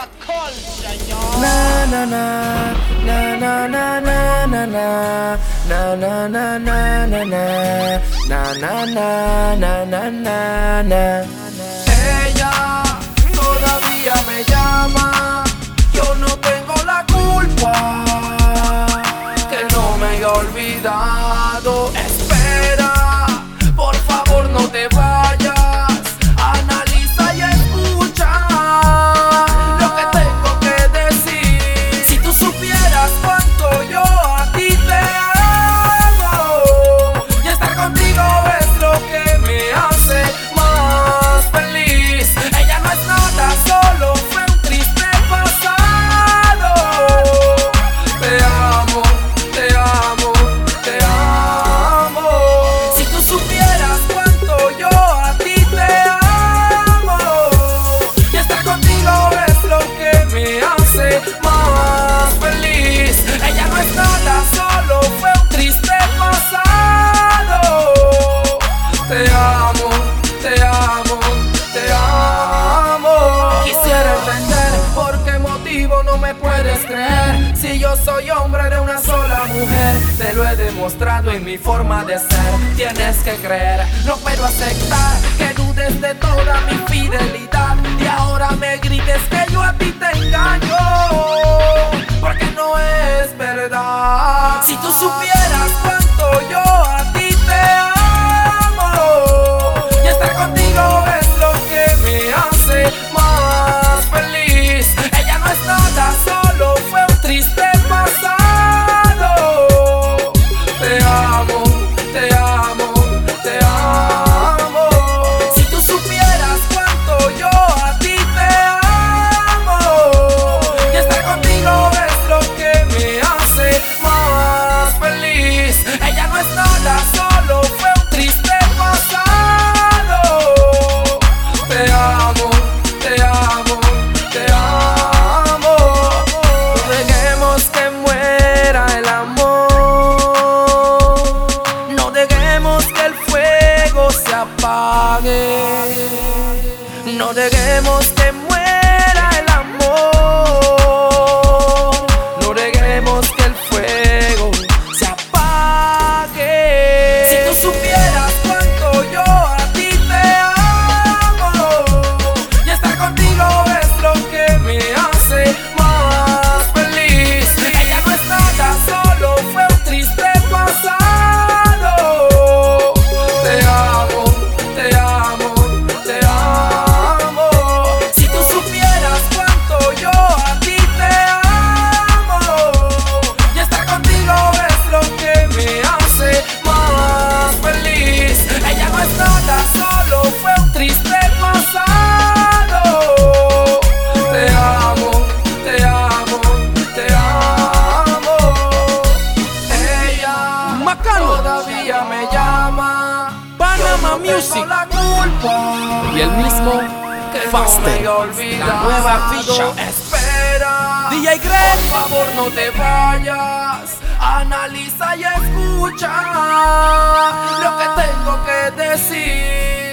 la colcha, yo. Na na na na na na na na na na na na na na na na na na na na. Ella todavía me llama, yo no tengo la culpa, que no me he olvidado. Espera, por favor no te vayas, analiza y escucha lo que tengo que decir. Si tú supieras cuánto yo a ti te amo, y estar contigo es lo que me hace más feliz. Ella no es nada, solo fue un triste pasado. Te amo, te amo, te amo. Si tú supieras cuánto yo a ti te amo, y estar contigo es lo que me hace más feliz. Ella no es nada, solo fue un triste pasado. Te amo, te amo, te amo. Quisiera entender por qué motivo no me puedes creer. Si yo soy hombre de una sola mujer, te lo he demostrado en mi forma de ser. Tienes que creer, no puedo aceptar que dudes de toda mi fidelidad y ahora me grites que yo a ti te engaño, porque no es verdad. Si tú supieras cuánto yo a ti te amo, y estar contigo es lo que me hace más feliz. Ella no es nada, solo fue un triste pasado. Te amo, te amo, te amo. Si tú supieras cuánto yo a ti te amo, y estar contigo es lo que me hace más feliz. Ella no es nada, solo fue un triste pasado. Te amo, te amo, te amo. No dejemos que muera el amor, no dejemos que el fuego se apague, no dejemos que muera el amor, no dejemos que el fuego se apague. Si tú supieras cuánto yo a ti te amo, y estar contigo es lo que me hace más feliz. Ella no es nada, solo fue un triste pasado. Te amo, te amo, te amo. Si tú supieras cuánto yo a ti te amo, y estar contigo es lo que me hace más feliz. Ella no es nada, solo fue un triste pasado. Te amo, te amo, te amo. Ella todavía me llama, Panama yo no tengo Music la culpa, y el mismo que Faster, no me he olvidado. la nueva ficha. Espera, DJ Greg. por favor no te vayas, analiza y escucha lo que tengo que decir.